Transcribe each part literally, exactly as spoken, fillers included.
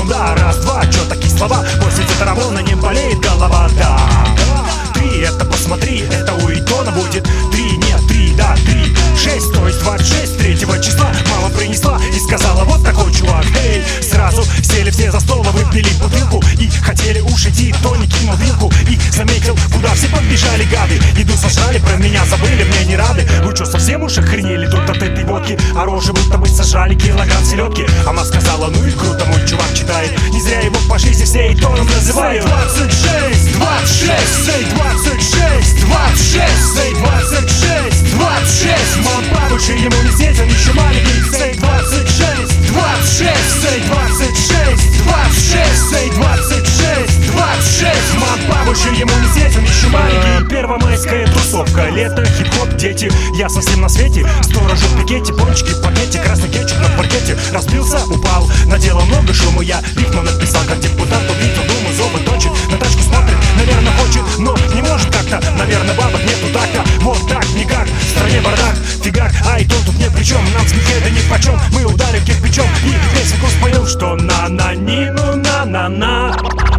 ерунда. Раз-два, чё такие слова? После тетрабона не болеет голова, да. Три, это посмотри, это у Итона будет. Три, нет, три, да, три. Шесть, то есть двадцать шесть третьего числа мама принесла и сказала: вот такой чувак. Эй, сразу сели все за стол, выпили бутылку и хотели уж идти. Тони кинул вилку и заметил, куда все побежали гады. Еду сожрали, про меня забыли, мне не рады. Вы что, совсем уж охренели тут от этой водки? А рожи будто бы сожрали килограмм селедки. Она сказала: ну и круто, мой чувак читает. Не зря его по жизни все Итоном называют. двадцать шесть, двадцать шесть, сей двадцать шесть, двадцать шесть, сей двадцать шесть, двадцать шесть. Мам, папочка, ему не здесь, он еще маленький. Сей двадцать шесть, двадцать шесть, сей двадцать шесть, двадцать шесть, сей двадцать шесть, двадцать шесть. Мам, папочка, ему не здесь, он еще маленький. Первомайская тусовка, лето, хип-хоп, дети. Я совсем на свете, сторожу в пикете. Пончики в пакете, красный кетчуп на паркете. Разбился, упал, наделал много шума. Я рифму написал, как депутат, убитый, думаю, зубы точит. На тачку смотрит, наверное, хочет, но не может как-то. Наверное, бабок нету так-то. Вот так, никак, в стране бардак, фигак. А и тот тут ни при чем, нам скинхеды ни почем. Мы ударим кирпичом и песенку споем, что на-на-ни-ну, на-на-на.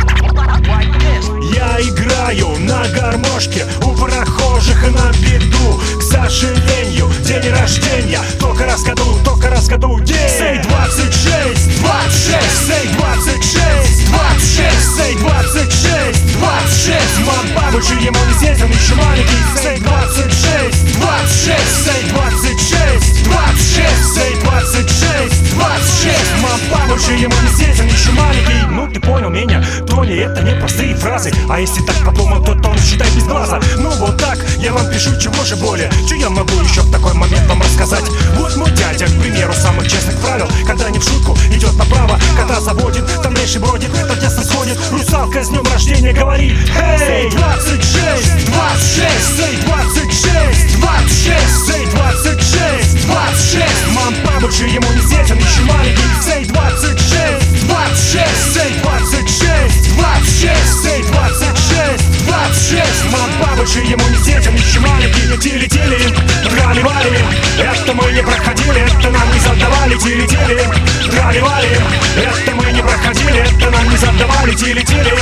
Я играю на гармошке у прохожих на беду. К сожалению, день рождения только раз в году, только раз в году день. Сей двадцать шесть, двадцать шесть, сей двадцать шесть, двадцать шесть, сей двадцать шесть, двадцать шесть. Мам, бабочка, ему не здесь, он еще маленький. Сей двадцать шесть, двадцать шесть, сей двадцать шесть, двадцать шесть, сей двадцать шесть, двадцать шесть. Мам, бабочка, ему не здесь, он еще маленький. Ну ты понял меня, Тони, это не простые фразы. А если так подумал, то он считай без глаза. Ну вот так, я вам пишу, чего же более. Что я могу еще в такой момент вам рассказать? Вот мой дядя, к примеру, самых честных правил. Когда не в шутку идет направо, кота заводит, там леший бродит, это тесно сходит. Русалка, с днем рождения говорит: эй, двадцать шесть, двадцать шесть, сей двадцать шесть, двадцать шесть, сей двадцать шесть, двадцать шесть. Мам, бабочка, ему не здесь, он еще маленький. Сей двадцать шесть, двадцать шесть, сей двадцать шесть, двадцать шесть, сей двадцать шесть, двадцать шесть. Мам, бабочка, ему не здесь, он еще маленький. Тили-тили, трали-вали, это мы не проходили, это нам не задавали. Тили-тили, трали-вали, это мы не проходили, это нам не задавали. Тили-тили.